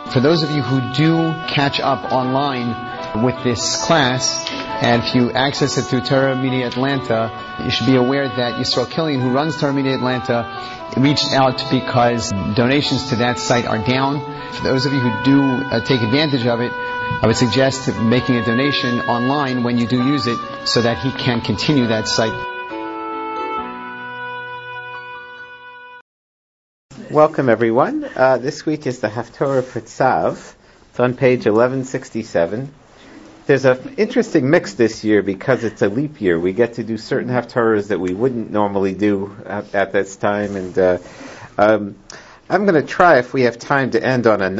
For those of you who do catch up online with this class, and if you access it through Torah Media Atlanta, you should be aware that Yisrael Killian, who runs Torah Media Atlanta, reached out because donations to that site are down. For those of you who do take advantage of it, I would suggest making a donation online when you do use it so that he can continue that site. Welcome everyone. This week is the Haftorah for Tzav. It's on page 1167. There's an interesting mix this year because it's a leap year. We get to do certain Haftorahs that we wouldn't normally do at this time, and I'm going to try, if we have time, to end on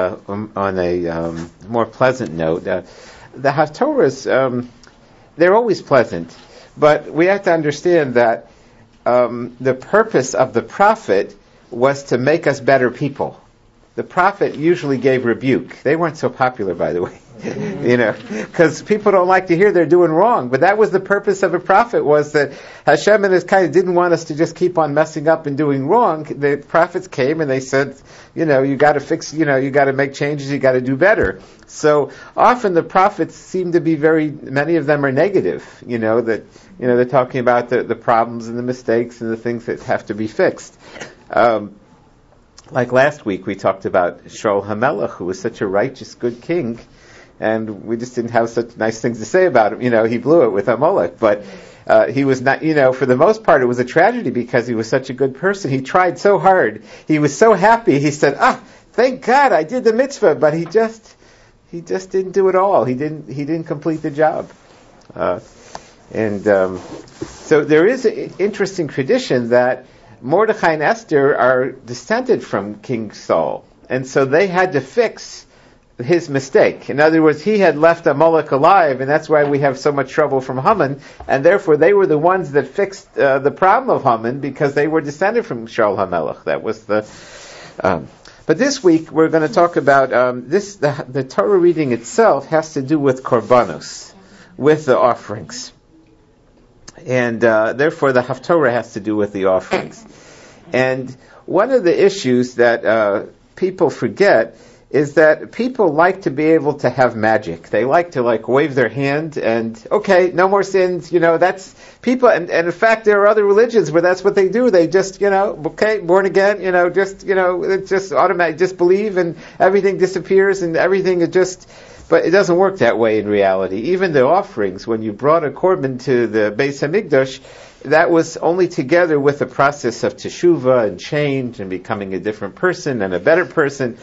a more pleasant note. The Haftorahs, they're always pleasant, but we have to understand that the purpose of the prophet was to make us better people. The prophet usually gave rebuke. They weren't so popular, by the way, because people don't like to hear they're doing wrong. But that was the purpose of a prophet, was that Hashem and His kind didn't want us to just keep on messing up and doing wrong. The prophets came and they said, you got to fix, you got to make changes, you got to do better. So often the prophets seem to be many of them are negative. They're talking about the problems and the mistakes and the things that have to be fixed. Like last week, we talked about Shaul HaMelech, who was such a righteous, good king, and we just didn't have such nice things to say about him. He blew it with Amalek, but he was not, for the most part, it was a tragedy because he was such a good person. He tried so hard. He was so happy. He said, thank God I did the mitzvah, but he just didn't do it all. He didn't complete the job. So there is an interesting tradition that Mordechai and Esther are descended from King Saul, and so they had to fix his mistake. In other words, he had left Amalek alive, and that's why we have so much trouble from Haman, and therefore they were the ones that fixed the problem of Haman, because they were descended from Shaul HaMelech. That was the... But this week we're going to talk about the Torah reading itself has to do with korbanos, with the offerings. And therefore the Haftorah has to do with the offerings. And one of the issues that people forget is that people like to be able to have magic. They like to wave their hand and, okay, no more sins, that's people, and in fact there are other religions where that's what they do. They just, okay, born again, it's just automatic, just believe and everything disappears and everything is just... But it doesn't work that way in reality. Even the offerings, when you brought a korban to the Beis Hamikdash, that was only together with the process of teshuvah and change and becoming a different person and a better person.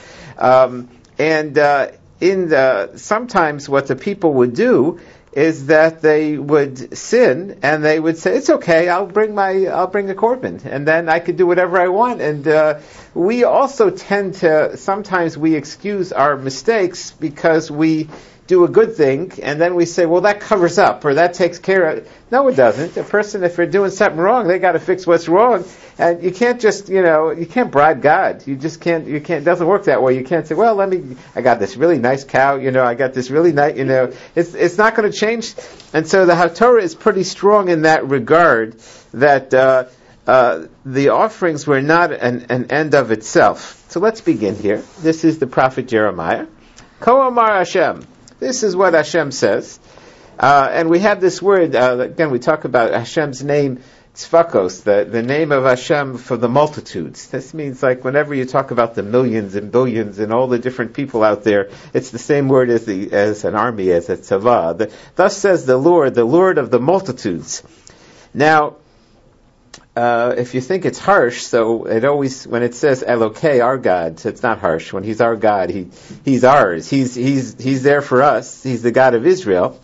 Sometimes what the people would do is that they would sin and they would say, it's okay, I'll bring a korban, and then I could do whatever I want. And we also tend to, sometimes we excuse our mistakes because we do a good thing, and then we say, well, that covers up, or that takes care of it. No, it doesn't. A person, if they're doing something wrong, they got to fix what's wrong. And you can't just, you can't bribe God. You just can't, it doesn't work that way. You can't say, well, I got this really nice cow, I got this really nice, it's not going to change. And so the Haftorah is pretty strong in that regard, that the offerings were not an end of itself. So let's begin here. This is the prophet Jeremiah. Ko Amar Hashem. This is what Hashem says. And we have this word, again, we talk about Hashem's name, Tzvakos, the name of Hashem for the multitudes. This means whenever you talk about the millions and billions and all the different people out there, it's the same word as an army, as a tzava. Thus says the Lord of the multitudes. Now, if you think it's harsh, so it always, when it says Elokei, our God, so it's not harsh. When He's our God, He's ours. He's there for us. He's the God of Israel.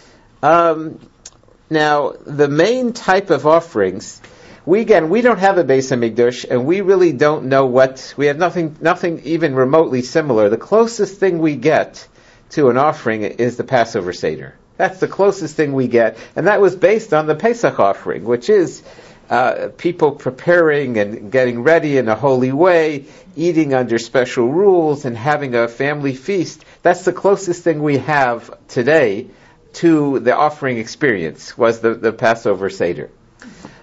Now, the main type of offerings, we don't have a Beis Hamikdash, and we really don't know we have nothing even remotely similar. The closest thing we get to an offering is the Passover Seder. That's the closest thing we get, and that was based on the Pesach offering, which is people preparing and getting ready in a holy way, eating under special rules, and having a family feast. That's the closest thing we have today to the offering experience, was the Passover Seder.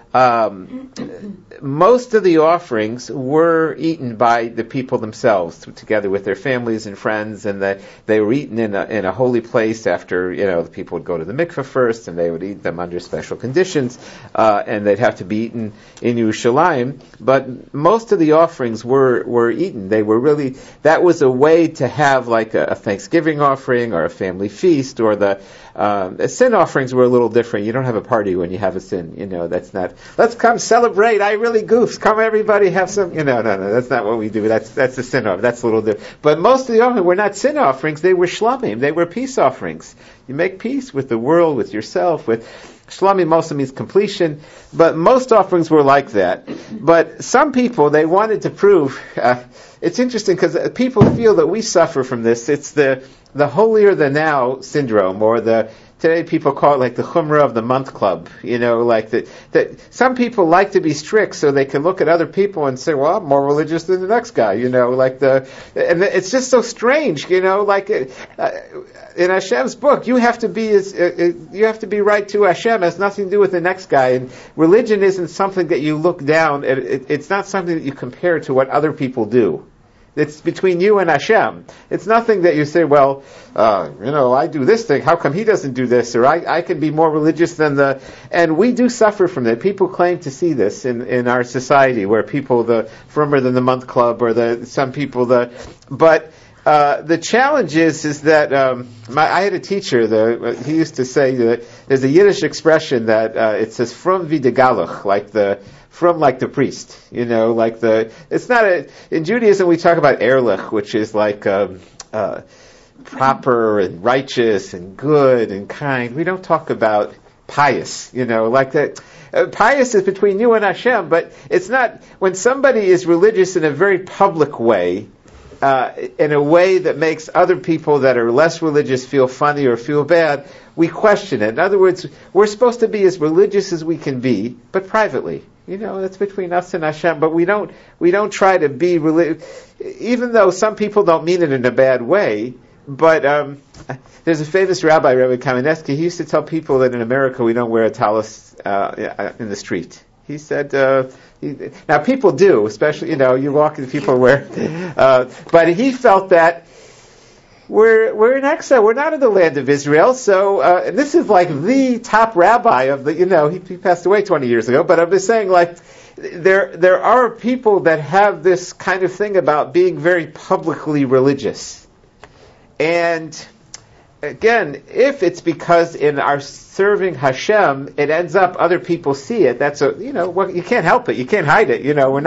most of the offerings were eaten by the people themselves, together with their families and friends, and they were eaten in a holy place after, the people would go to the mikveh first, and they would eat them under special conditions, and they'd have to be eaten in Yerushalayim. But most of the offerings were eaten. They were really, that was a way to have like a Thanksgiving offering or a family feast, or the sin offerings were a little different. You don't have a party when you have a sin. That's not, let's come celebrate. I really goofed. Come everybody have some, no, that's not what we do. That's the sin offering. That's a little different. But most of the offerings were not sin offerings. They were shlamim. They were peace offerings. You make peace with the world, with yourself, with shlamim also means completion. But most offerings were like that. But some people, they wanted to prove, it's interesting because people feel that we suffer from this. It's the holier than thou syndrome, or today people call it like the chumrah of the month club. Like that some people like to be strict so they can look at other people and say, well, I'm more religious than the next guy. And it's just so strange. Like in Hashem's book, you have to be right to Hashem. It has nothing to do with the next guy. And religion isn't something that you look down. It's not something that you compare to what other people do. It's between you and Hashem. It's nothing that you say, well, I do this thing. How come he doesn't do this? Or I can be more religious than and we do suffer from that. People claim to see this in our society, where people, the firmer than the month club, or some people, but the challenge is that I had a teacher. He used to say that there's a Yiddish expression that it says "from wie de Galuch," like the priest. It's not in Judaism we talk about ehrlich, which is like proper and righteous and good and kind. We don't talk about pious. Like that. Pious is between you and Hashem, but it's not when somebody is religious in a very public way. In a way that makes other people that are less religious feel funny or feel bad, we question it. In other words, we're supposed to be as religious as we can be, but privately. That's between us and Hashem. But we don't try to be religious, even though some people don't mean it in a bad way. But there's a famous rabbi, Rabbi Kamenetsky. He used to tell people that in America we don't wear a talis in the street. He said, now people do, especially, you walk into people where, but he felt that we're in exile, we're not in the land of Israel, so, and this is like the top rabbi of he passed away 20 years ago, but I'm just saying, like, there are people that have this kind of thing about being very publicly religious. And again, if it's because in our serving Hashem, it ends up other people see it. That's you can't help it. You can't hide it.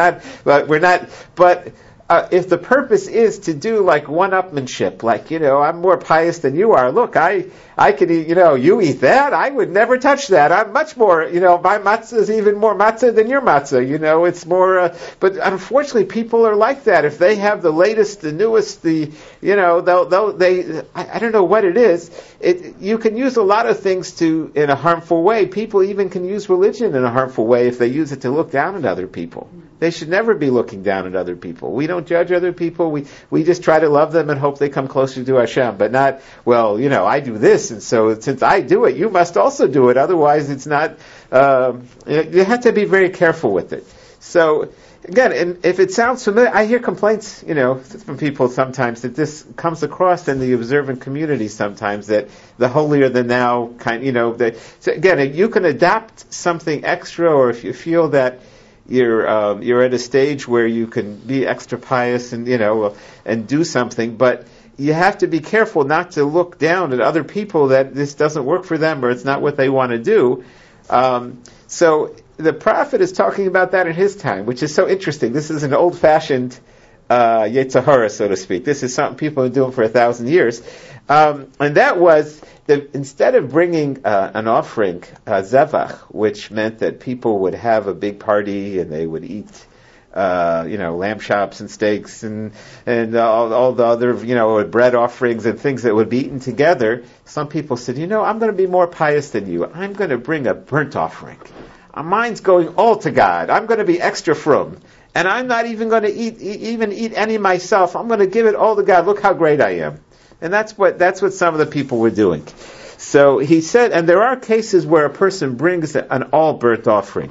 But if the purpose is to do like one-upmanship, like, I'm more pious than you are. Look, I could eat, you eat that. I would never touch that. I'm much more, my matzah is even more matzah than your matzah. It's more, but unfortunately people are like that. If they have the latest, the newest, I don't know what it is. You can use a lot of things in a harmful way. People even can use religion in a harmful way if they use it to look down at other people. They should never be looking down at other people. We don't judge other people. We just try to love them and hope they come closer to Hashem. But not, well, I do this, and so since I do it, you must also do it. Otherwise, it's not. You have to be very careful with it. So, again, and if it sounds familiar, I hear complaints, from people sometimes that this comes across in the observant community sometimes, that the holier than thou kind, so again, you can adapt something extra, or if you feel that you're at a stage where you can be extra pious and and do something, but you have to be careful not to look down at other people that this doesn't work for them or it's not what they want to do. So the prophet is talking about that in his time, which is so interesting. This is an old-fashioned Yetzer Hara, so to speak. This is something people have been doing for 1,000 years. And that was instead of bringing an offering, zevach, which meant that people would have a big party and they would eat, lamb chops and steaks and all the other, bread offerings and things that would be eaten together. Some people said, I'm going to be more pious than you. I'm going to bring a burnt offering. Mine's going all to God. I'm going to be extra frum. And I'm not even going to eat any myself. I'm going to give it all to God. Look how great I am. And that's what some of the people were doing. So he said, and there are cases where a person brings an all burnt offering.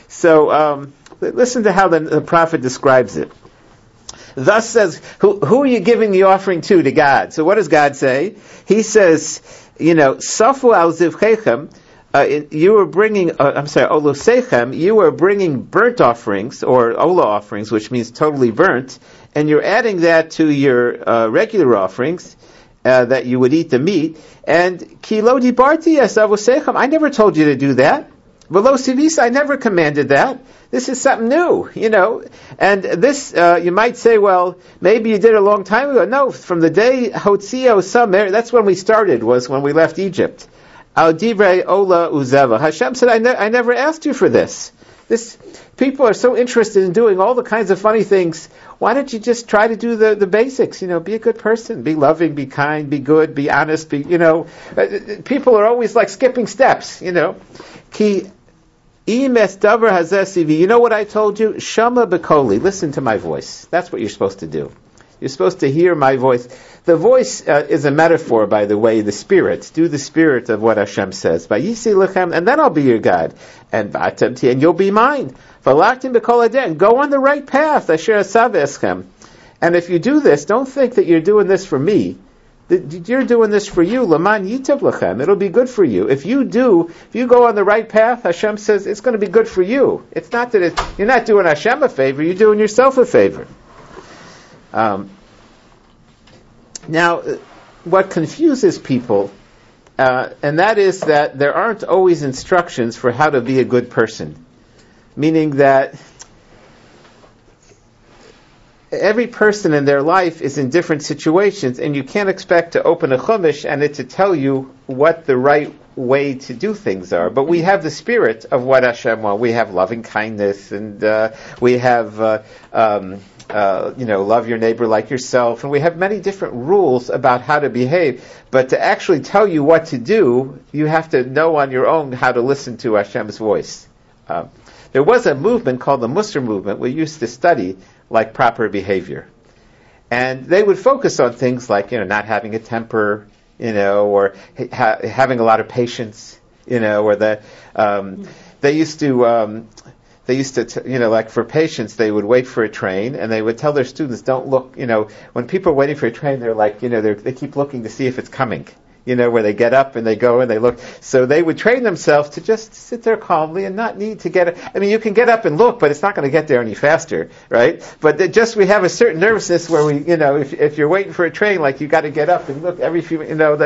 So listen to how the prophet describes it. Thus says, who are you giving the offering to God? So what does God say? He says, Safu al zivchechem, you were bringing, olosechem, you were bringing burnt offerings, or ola offerings, which means totally burnt, and you're adding that to your regular offerings, that you would eat the meat, and kilo dibarti es avosechem, I never told you to do that. Velo sivisa, I never commanded that. This is something new, And this, you might say, well, maybe you did it a long time ago. No, from the day Hotzio Samer, that's when we started, was when we left Egypt. Al divrei ola uzeva. Hashem said, I never asked you for this. People are so interested in doing all the kinds of funny things. Why don't you just try to do the basics? Be a good person, be loving, be kind, be good, be honest, people are always like skipping steps, Ki imes davar hazeh, you know what I told you? Shama bekoli, listen to my voice. That's what you're supposed to do. You're supposed to hear my voice. The voice is a metaphor, by the way, the spirit. Do the spirit of what Hashem says. Vayisi lechem, and then I'll be your God. And v'atamti, and you'll be mine. V'laktim b'kol adin, go on the right path. Asher asav eschem. And if you do this, don't think that you're doing this for me. You're doing this for you. Laman yitav lechem. It'll be good for you. If you go on the right path, Hashem says it's going to be good for you. It's not that you're not doing Hashem a favor. You're doing yourself a favor. Now, what confuses people, and that is that there aren't always instructions for how to be a good person. Meaning that every person in their life is in different situations, and you can't expect to open a chumash and it to tell you what the right way to do things are. But we have the spirit of what Hashem wants. We have loving kindness, and we have love your neighbor like yourself, and we have many different rules about how to behave. But to actually tell you what to do, you have to know on your own how to listen to Hashem's voice. There was a movement called the Musar movement we used to study like proper behavior, and they would focus on things like not having a temper, or having a lot of patience, or they used to. Like for patience, they would wait for a train, and they would tell their students, don't look, when people are waiting for a train, they're like, they keep looking to see if it's coming, where they get up and they go and they look. So they would train themselves to just sit there calmly and not need to you can get up and look, but it's not going to get there any faster, right? But we have a certain nervousness where we, if you're waiting for a train, like you got to get up and look every few,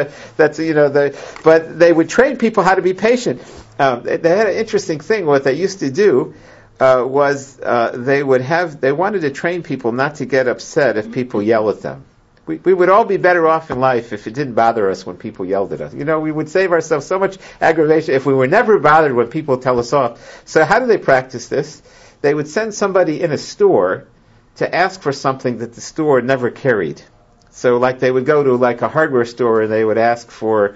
but they would train people how to be patient. They had an interesting thing. What they used to do was they wanted to train people not to get upset if people yell at them. We would all be better off in life if it didn't bother us when people yelled at us. We would save ourselves so much aggravation if we were never bothered when people tell us off. So how do they practice this? They would send somebody in a store to ask for something that the store never carried. So, like, they would go to like a hardware store and they would ask for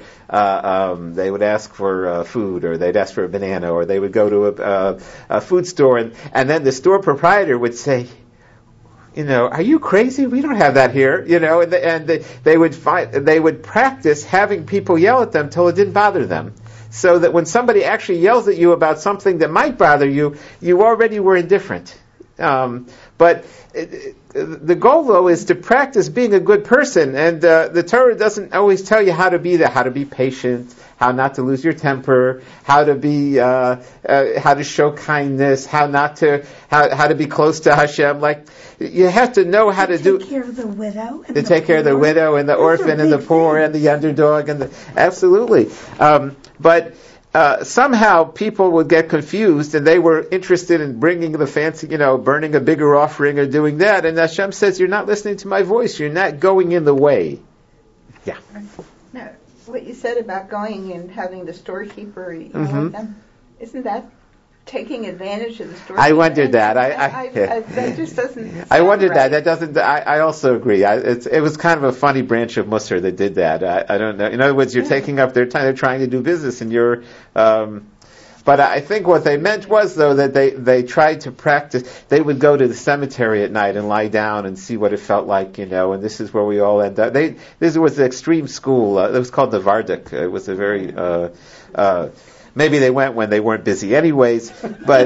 food, or they'd ask for a banana, or they would go to a food store, and then the store proprietor would say, are you crazy? We don't have that here, and they would practice having people yell at them till it didn't bother them. So that when somebody actually yells at you about something that might bother you, you already were indifferent. But the goal, though, is to practice being a good person, and the Torah doesn't always tell you how to be that, how to be patient, how not to lose your temper, how to be, how to show kindness, how to be close to Hashem. Like, you have to know how to take care of the widow, to take care of the widow and the orphan and the poor and the underdog absolutely. But somehow people would get confused, and they were interested in bringing the fancy, burning a bigger offering or doing that. And Hashem says, you're not listening to my voice. You're not going in the way. Yeah. Now, what you said about going and having the storekeeper yell at them, isn't that taking advantage of the storekeeper? I wondered that. That just doesn't. I wondered right. that doesn't. I also agree. It was kind of a funny branch of Musar that did that. I don't know. In other words, you're taking up their time. They're trying to do business, and you're. But I think what they meant was, though, that they tried to practice. They would go to the cemetery at night and lie down and see what it felt like, and this is where we all end up. This was the extreme school. It was called the Varduk. It was a very Maybe they went when they weren't busy anyways, but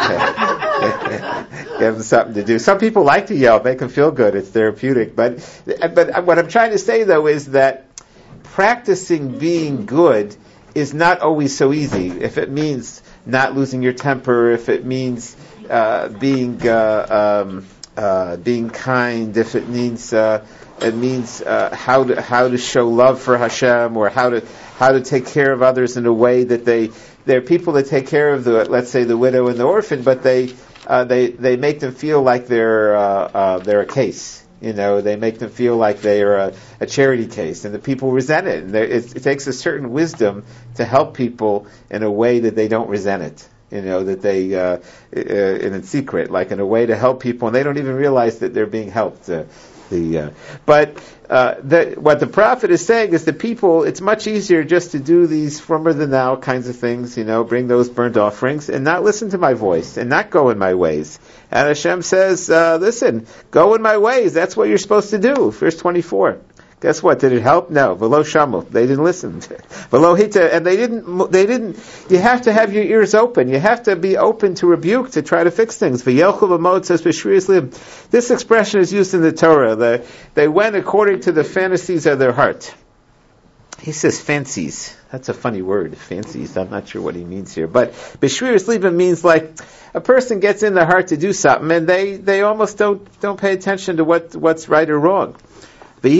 give them something to do. Some people like to yell, make them feel good. It's therapeutic. But what I'm trying to say, though, is that practicing being good is not always so easy. If it means not losing your temper, if it means being kind, if it means how to show love for Hashem, or how to take care of others in a way that there are people that take care of let's say the widow and the orphan, but they make them feel like they're a case. They make them feel like they are a charity case, and the people resent it. And it takes a certain wisdom to help people in a way that they don't resent it. That they in secret, like in a way to help people, and they don't even realize that they're being helped. What the prophet is saying is the people, it's much easier just to do these frommer than thou kinds of things, bring those burnt offerings and not listen to my voice and not go in my ways. And Hashem says, listen, go in my ways. That's what you're supposed to do. Verse 24. Guess what? Did it help? No. V'lo shamu. They didn't listen. V'lo hita. And they didn't, you have to have your ears open. You have to be open to rebuke, to try to fix things. V'yelchu b'mod says, b'shrius lim. This expression is used in the Torah. They went according to the fantasies of their heart. He says fancies. That's a funny word, fancies. I'm not sure what he means here. But b'shrius lim means like a person gets in their heart to do something, and they almost don't pay attention to what's right or wrong. And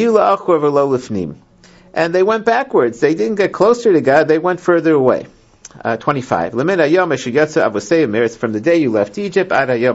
they went backwards. They didn't get closer to God. They went further away. 25. It's from the day you left Egypt.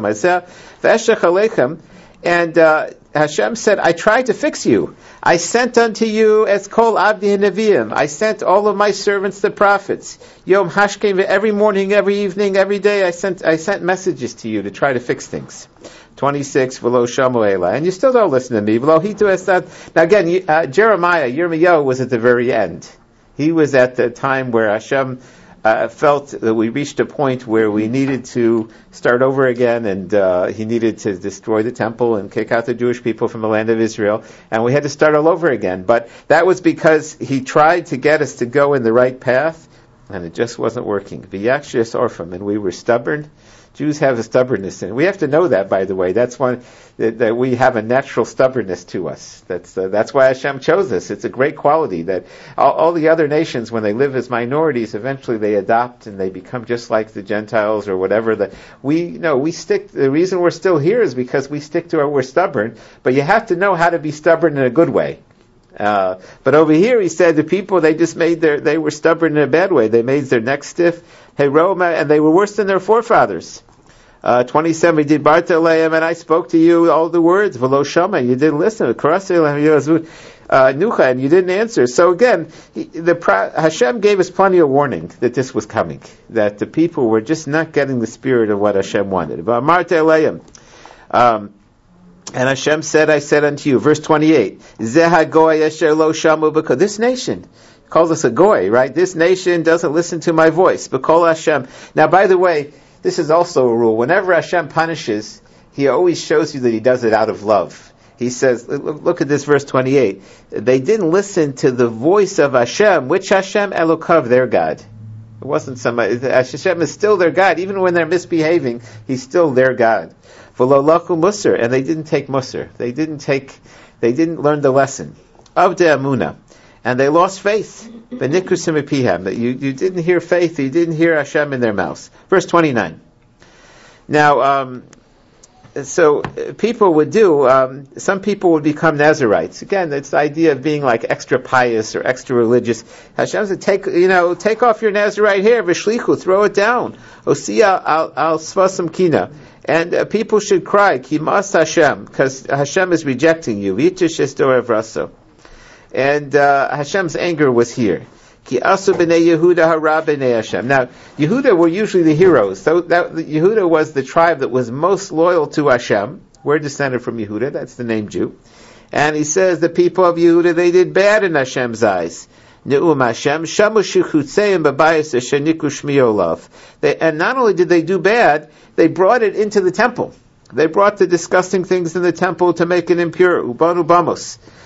And Hashem said, I tried to fix you. I sent unto you as kol abdi neviim. I sent all of my servants, the prophets. Yom hashkem, every morning, every evening, every day. I sent messages to you to try to fix things. 26, v'lo shamu ela. And you still don't listen to me. V'lo hitu esad. Now again, Yirmiyahu was at the very end. He was at the time where Hashem felt that we reached a point where we needed to start over again, and he needed to destroy the temple and kick out the Jewish people from the land of Israel, and we had to start all over again. But that was because he tried to get us to go in the right path, and it just wasn't working. V'yakshis orphim, and we were stubborn. Jews have a stubbornness in it. We have to know that, by the way. That's one that we have a natural stubbornness to us. That's why Hashem chose us. It's a great quality that all the other nations, when they live as minorities, eventually they adopt and they become just like the Gentiles or whatever. We stick. The reason we're still here is because we stick to we're stubborn. But you have to know how to be stubborn in a good way. But over here, he said the people, they were stubborn in a bad way. They made their neck stiff, and they were worse than their forefathers. 27, did Bartaleim, and I spoke to you all the words, v'lo shama, you didn't listen, nucha, and you didn't answer. So again, Hashem gave us plenty of warning that this was coming, that the people were just not getting the spirit of what Hashem wanted. And Hashem said, I said unto you, verse 28, this nation calls us a goy, right? This nation doesn't listen to my voice. B'kol Hashem. Now, by the way, this is also a rule. Whenever Hashem punishes, He always shows you that He does it out of love. He says, look at this verse 28. They didn't listen to the voice of Hashem. Which Hashem? Elokav, their God. It wasn't somebody. Hashem is still their God. Even when they're misbehaving, He's still their God. V'lo laku musar, and they didn't take musar. They didn't learn the lesson. Avdei Amunah. And they lost faith. You didn't hear faith. You didn't hear Hashem in their mouths. Verse 29. Now, so people would some people would become Nazarites. Again, it's the idea of being like extra pious or extra religious. Hashem said, take off your Nazarite hair, v'shlichu, throw it down. Osiya al svasam kina. And people should cry, Kimas Hashem, because Hashem is rejecting you. V'yitish esdor evraso. And Hashem's anger was here. Ki asu b'nei Yehuda hara b'nei Hashem. Now, Yehuda were usually the heroes. So Yehuda was the tribe that was most loyal to Hashem. We're descended from Yehuda. That's the name Jew. And he says the people of Yehuda, they did bad in Hashem's eyes. Ne'um Hashem shamu shichutzeim b'bayis sheniku shmi olav. And not only did they do bad, they brought it into the temple. They brought the disgusting things in the temple to make it impure. Ubanu bamos.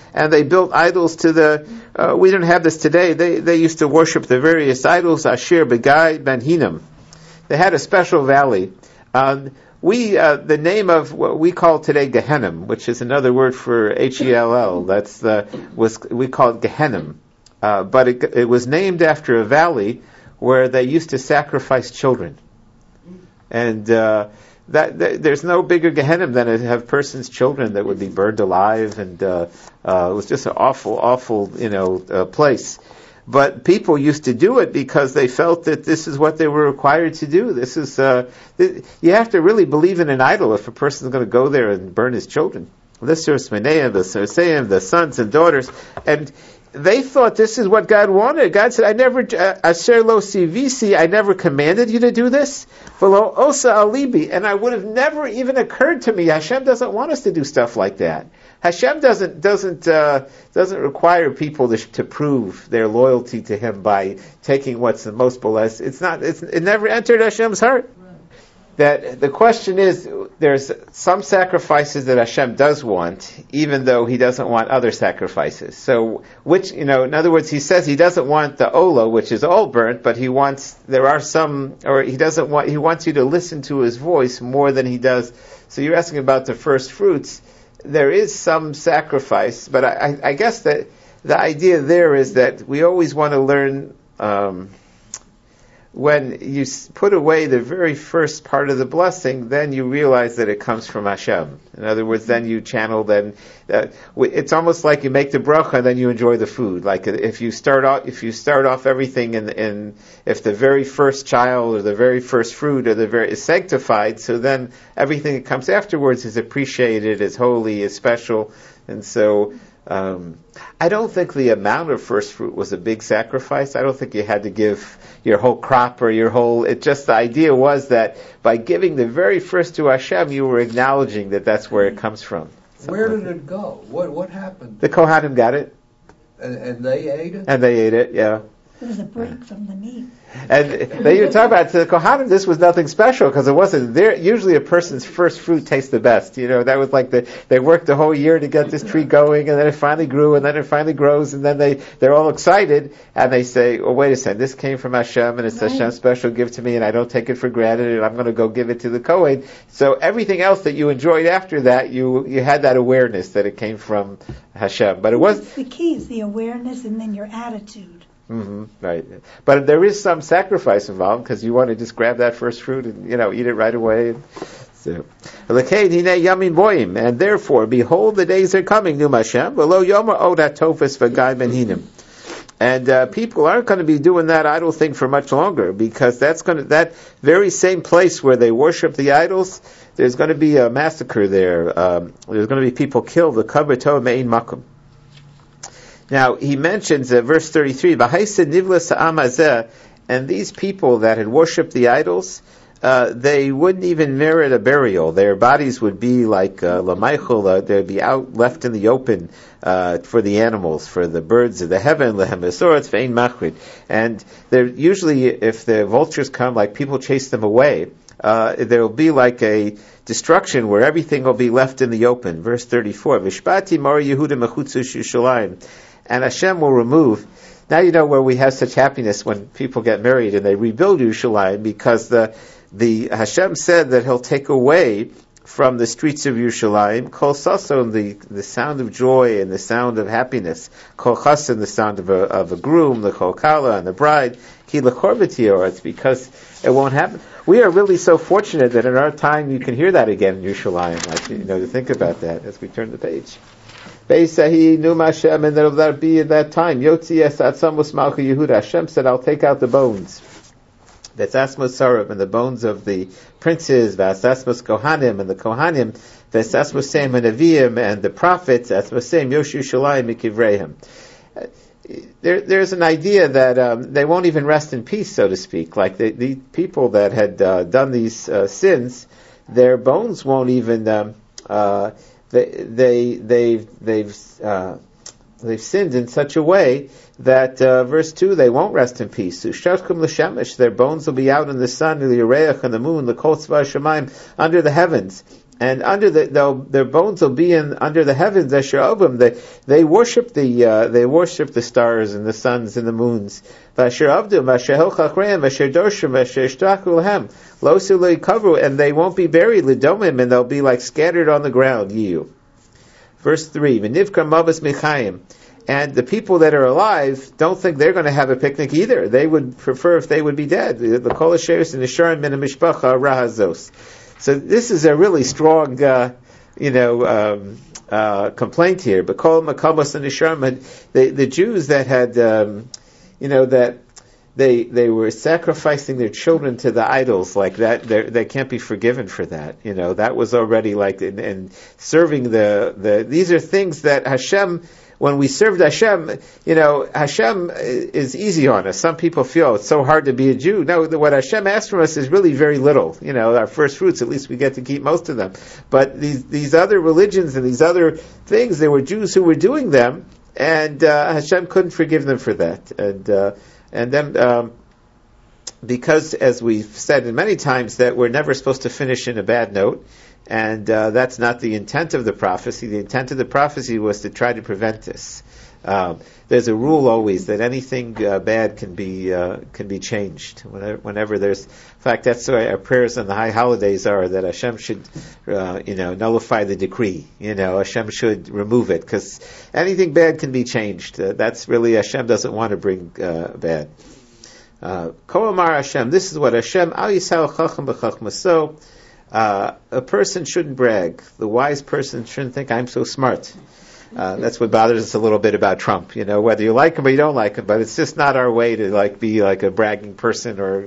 and they built idols to the, we don't have this today, they used to worship the various idols, Asher, Begai, Ben Hinnom. They had a special valley. The name of what we call today Gehenna, which is another word for Hell, we call it Gehenna. But it was named after a valley where they used to sacrifice children. And there's no bigger Gehenna than to have persons' children that would be burned alive, and it was just an awful, place. But people used to do it because they felt that this is what they were required to do. This is you have to really believe in an idol if a person is going to go there and burn his children. The sons and daughters, and they thought this is what God wanted. God said, Asher lo sivisi, I never commanded you to do this. V'lo osa alibi, and I would have never even occurred to me. Hashem doesn't want us to do stuff like that. Hashem doesn't require people to prove their loyalty to Him by taking what's the most blessed. It never entered Hashem's heart. That the question is, there's some sacrifices that Hashem does want, even though He doesn't want other sacrifices. So, in other words, He says He doesn't want the Ola, which is all burnt, but He wants you to listen to His voice more than He does. So you're asking about the first fruits. There is some sacrifice, but I guess that the idea there is that we always want to learn, when you put away the very first part of the blessing, then you realize that it comes from Hashem. In other words, then you channel. It's almost like you make the bracha and then you enjoy the food. Like if you start off everything if the very first child or the very first fruit is sanctified, so then everything that comes afterwards is appreciated, is holy, is special, and so. I don't think the amount of first fruit was a big sacrifice. I don't think you had to give your whole crop or the idea was that by giving the very first to Hashem, you were acknowledging that that's where it comes from. Where did it go? What happened? The Kohanim got it. And they ate it? And they ate it, yeah. It was a break from the meat. And they even talk about, to the Kohanim, this was nothing special, because it wasn't there. Usually a person's first fruit tastes the best. That was like they worked the whole year to get this tree going, and then it finally grew, and then it finally grows, and then they're all excited, and they say, oh, wait a second, this came from Hashem, and it's Hashem's special gift to me, and I don't take it for granted, and I'm going to go give it to the Kohen. So everything else that you enjoyed after that, you had that awareness that it came from Hashem. But it was... The key is the awareness and then your attitude. Mm-hmm, right. But there is some sacrifice involved, because you want to just grab that first fruit and, eat it right away. So, and therefore, behold, the days are coming, Num Hashem, and people aren't going to be doing that idol thing for much longer, because that very same place where they worship the idols, there's going to be a massacre there. There's going to be people killed. The kabato mein makum. Now, he mentions verse 33, and these people that had worshipped the idols, they wouldn't even merit a burial. Their bodies would be like lamaichul, they'd be out, left in the open for the animals, for the birds of the heaven, lehemesoretz ve'ein machrid. And they're usually, if the vultures come, like people chase them away, there will be like a destruction where everything will be left in the open. Verse 34, Vishpati mar Yehuda mechutzu Yerushalayim. And Hashem will remove. Now you know where we have such happiness when people get married and they rebuild Yerushalayim, because the Hashem said that He'll take away from the streets of Yerushalayim kol sason, the sound of joy and the sound of happiness, kol chasen, the sound of a groom, the kol kala and the bride, ki lechor. It's because it won't happen. We are really so fortunate that in our time you can hear that again in Yerushalayim. To think about that as we turn the page. Beisahi Num Hashem, and that'll be at that time. Yotzi es atzamus malcha Yehuda. Hashem said, I'll take out the bones. That's asmos sarab, and the bones of the princes, vasasmos kohanim, and the kohanim, vasasmos seim hanavim, and the prophets, asmos seim yoshu shalayim mikivreim. There's an idea that they won't even rest in peace, so to speak. Like the people that had done these sins, their bones won't even... They've sinned in such a way that verse 2, they won't rest in peace. Their bones will be out in the sun, the Yereach and the moon, the Kol Tzva Shemaim, under the heavens. and their bones will be under the heavens. They worship the stars and the suns and the moons. And they won't be buried, and they'll be like scattered on the ground. Verse 3, and the people that are alive don't think they're going to have a picnic either. They would prefer if they would be dead. So this is a really strong, complaint here. But the Jews that had, that they were sacrificing their children to the idols like that, they can't be forgiven for that. That was already like, and serving these are things that Hashem, when we served Hashem, Hashem is easy on us. Some people feel it's so hard to be a Jew. No, what Hashem asks from us is really very little. Our first fruits, at least we get to keep most of them. But these other religions and these other things, there were Jews who were doing them, and Hashem couldn't forgive them for that. And then, because, as we've said many times, that we're never supposed to finish in a bad note, and that's not the intent of the prophecy. The intent of the prophecy was to try to prevent this. There's a rule always that anything bad can be changed whenever there's. In fact, that's why our prayers on the high holidays are that Hashem should, nullify the decree. Hashem should remove it, because anything bad can be changed. That's really Hashem doesn't want to bring bad. Ko Amar Hashem. This is what Hashem Al Yisrael Chacham B'Chachmaso. A person shouldn't brag. The wise person shouldn't think, I'm so smart. That's what bothers us a little bit about Trump. Whether you like him or you don't like him, but it's just not our way to be like a bragging person, or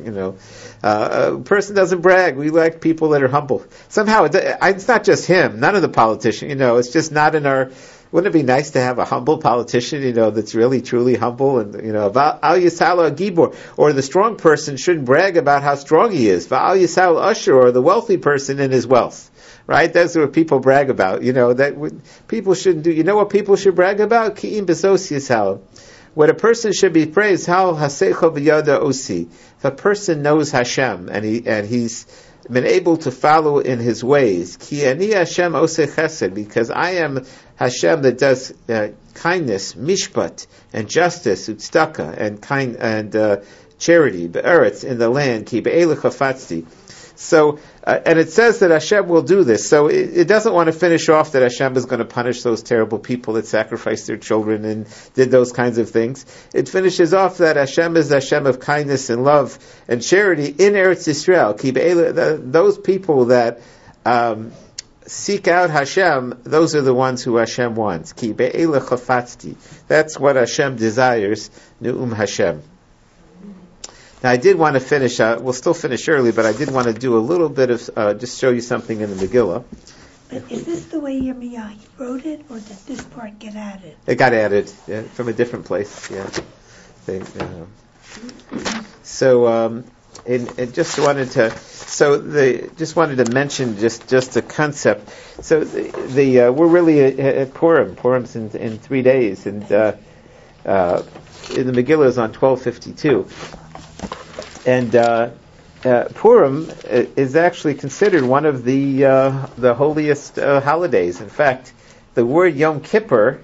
a person doesn't brag. We like people that are humble. Somehow, it's not just him. None of the politicians. It's just not in our. Wouldn't it be nice to have a humble politician, that's really, truly humble, and, about Al Yisal Gibor, or the strong person shouldn't brag about how strong he is. Al Yisal Usher, or the wealthy person in his wealth. Right? That's what people brag about. People shouldn't do. You know what people should brag about? Ki'im besos yisal. What a person should be praised, Hal hasecho b'yada osi. If a person knows Hashem, and he's been able to follow in his ways, Ki ani Hashem oseh chesed, because I am Hashem that does kindness, mishpat, and justice, utstaka, and charity, be'eretz, in the land, ki be'elech hafatzti. So, and it says that Hashem will do this. So it doesn't want to finish off that Hashem is going to punish those terrible people that sacrificed their children and did those kinds of things. It finishes off that Hashem is Hashem of kindness and love and charity in Eretz Yisrael. Those people that seek out Hashem, those are the ones who Hashem wants. That's what Hashem desires. Nu'um Hashem. Now, I did want to finish, we'll still finish early, but I did want to do a little bit of, just show you something in the Megillah. But is this the way Yirmiyahu wrote it, or did this part get added? It got added, from a different place, yeah. So, just wanted to mention just a concept. So, we're really at Purim. Purim's in 3 days, and, in the Megillah is on 1252. And Purim is actually considered one of the holiest holidays. In fact, the word Yom Kippur,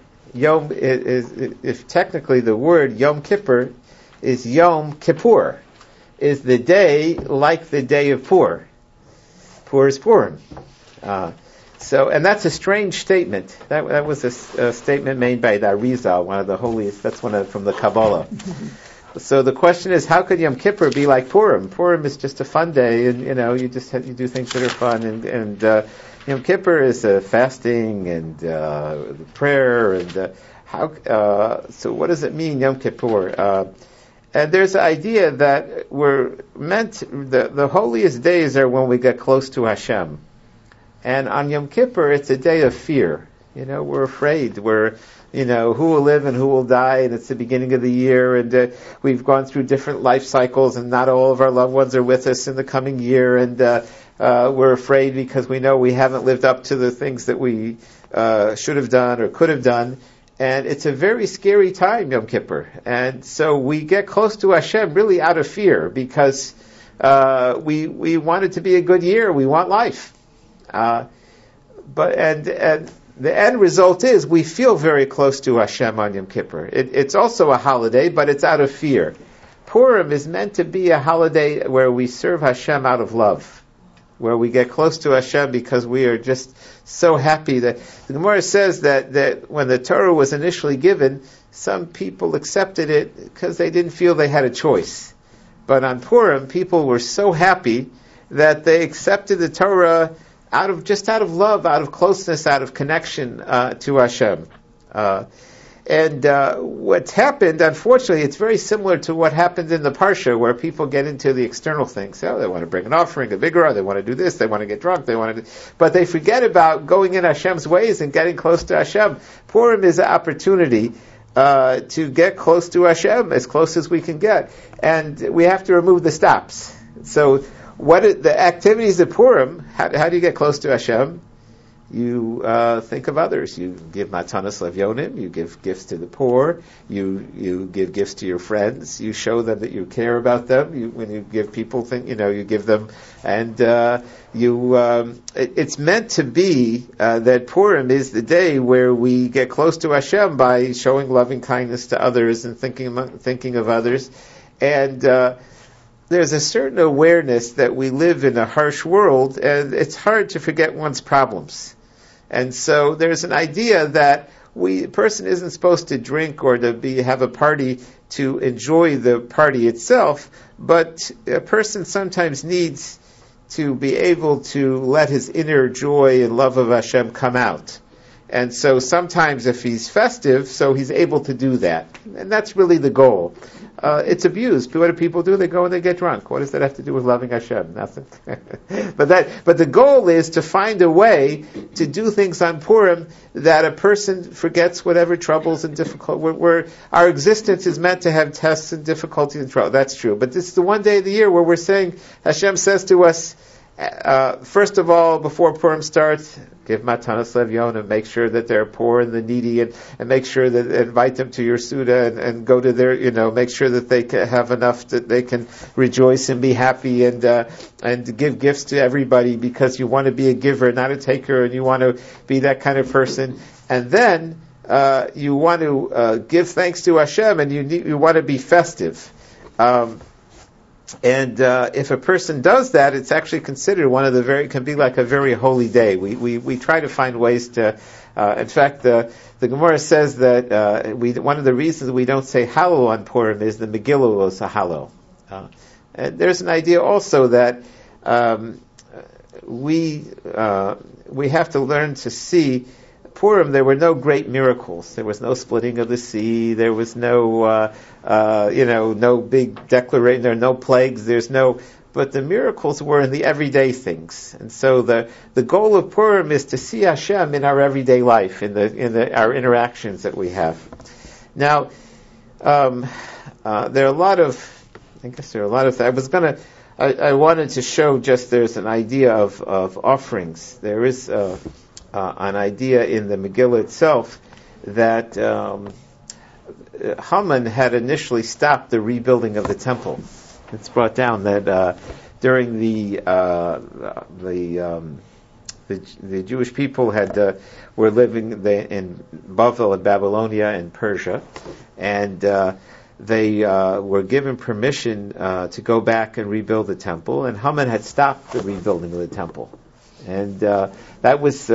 if technically the word Yom Kippur is Yom Kippur, is the day like the day of Pur. Pur is Purim. And that's a strange statement. That was a statement made by the Arizal, one of the holiest. That's from the Kabbalah. So the question is, how could Yom Kippur be like Purim? Purim is just a fun day, and you do things that are fun, and Yom Kippur is fasting and prayer, and so what does it mean, Yom Kippur? And there's the idea that we're meant the holiest days are when we get close to Hashem, and on Yom Kippur it's a day of fear. We're afraid. Who will live and who will die, and it's the beginning of the year, and we've gone through different life cycles, and not all of our loved ones are with us in the coming year, and we're afraid because we know we haven't lived up to the things that we should have done or could have done, and it's a very scary time, Yom Kippur, and so we get close to Hashem really out of fear, because we want it to be a good year, we want life. and the end result is we feel very close to Hashem on Yom Kippur. It's also a holiday, but it's out of fear. Purim is meant to be a holiday where we serve Hashem out of love, where we get close to Hashem because we are just so happy. That the Gemara says that when the Torah was initially given, some people accepted it because they didn't feel they had a choice. But on Purim, people were so happy that they accepted the Torah out of love, out of closeness, out of connection to Hashem. And what's happened, unfortunately, it's very similar to what happened in the Parsha, where people get into the external things. Oh, they want to bring an offering, a vigor, they want to do this, they want to get drunk, but they forget about going in Hashem's ways and getting close to Hashem. Purim is an opportunity to get close to Hashem, as close as we can get. And we have to remove the stops. So the activities of Purim, how do you get close to Hashem? You think of others. You give matanas levyonim. You give gifts to the poor. You give gifts to your friends. You show them that you care about them. When you give people you give them, and it's meant to be that Purim is the day where we get close to Hashem by showing loving kindness to others and thinking of others, and there's a certain awareness that we live in a harsh world, and it's hard to forget one's problems. And so there's an idea that a person isn't supposed to drink or to have a party to enjoy the party itself, but a person sometimes needs to be able to let his inner joy and love of Hashem come out. And so sometimes if he's festive, so he's able to do that. And that's really the goal. It's abused. What do people do? They go and they get drunk. What does that have to do with loving Hashem? Nothing. But the goal is to find a way to do things on Purim that a person forgets whatever troubles and difficulties. Where our existence is meant to have tests and difficulties and trouble. That's true. But this is the one day of the year where we're saying, Hashem says to us, first of all, before Purim starts, give matanas levyonim, make sure that they're poor and the needy, and make sure that invite them to your Suda and go to their, make sure that they can have enough that they can rejoice and be happy and give gifts to everybody because you want to be a giver, not a taker, and you want to be that kind of person. And then you want to give thanks to Hashem, and you want to be festive. And if a person does that, it's actually considered can be like a very holy day. We try to find ways to. In fact, the Gemara says that one of the reasons we don't say Hallel on Purim is the Megillah was a Hallel. And there's an idea also that we have to learn to see. Purim, there were no great miracles. There was no splitting of the sea. There was no, no big declaration. There are no plagues. But the miracles were in the everyday things. And so the goal of Purim is to see Hashem in our everyday life, in our interactions that we have. Now, there are a lot of I wanted to show just there's an idea of offerings. There is an idea in the Megillah itself that Haman had initially stopped the rebuilding of the temple. It's brought down that during the Jewish people were living in Bavel and Babylonia and Persia, and they were given permission to go back and rebuild the temple, and Haman had stopped the rebuilding of the temple. And that was,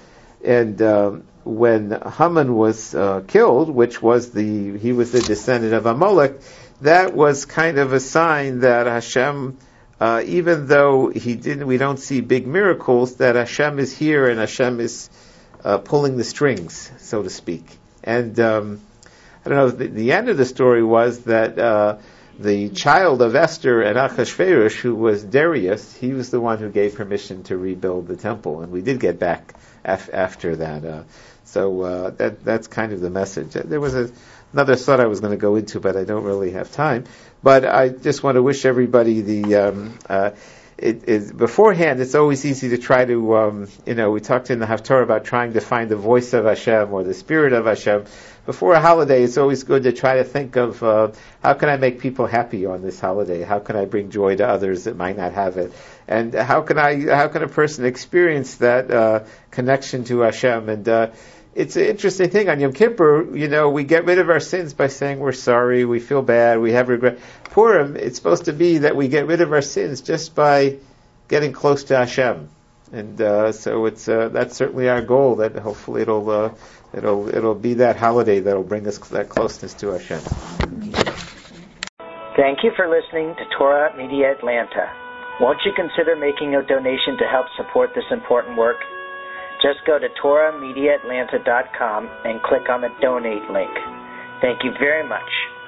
when Haman was killed, which was he was the descendant of Amalek, that was kind of a sign that Hashem, even though we don't see big miracles, that Hashem is here and Hashem is pulling the strings, so to speak. And I don't know. The end of the story was that. The child of Esther and Achashverosh, who was Darius, he was the one who gave permission to rebuild the temple, and we did get back after that. So that's kind of the message. There was another thought I was going to go into, but I don't really have time. But I just want to wish everybody it is beforehand. It's always easy to try to, we talked in the Haftarah about trying to find the voice of Hashem or the spirit of Hashem. Before a holiday, it's always good to try to think of how can I make people happy on this holiday? How can I bring joy to others that might not have it? And how can a person experience that connection to Hashem? And it's an interesting thing on Yom Kippur. We get rid of our sins by saying we're sorry, we feel bad, we have regret. Purim, it's supposed to be that we get rid of our sins just by getting close to Hashem, and so it's that's certainly our goal. That hopefully it'll be that holiday that'll bring us that closeness to Hashem. Thank you for listening to Torah Media Atlanta. Won't you consider making a donation to help support this important work? Just go to TorahMediaAtlanta.com and click on the donate link. Thank you very much.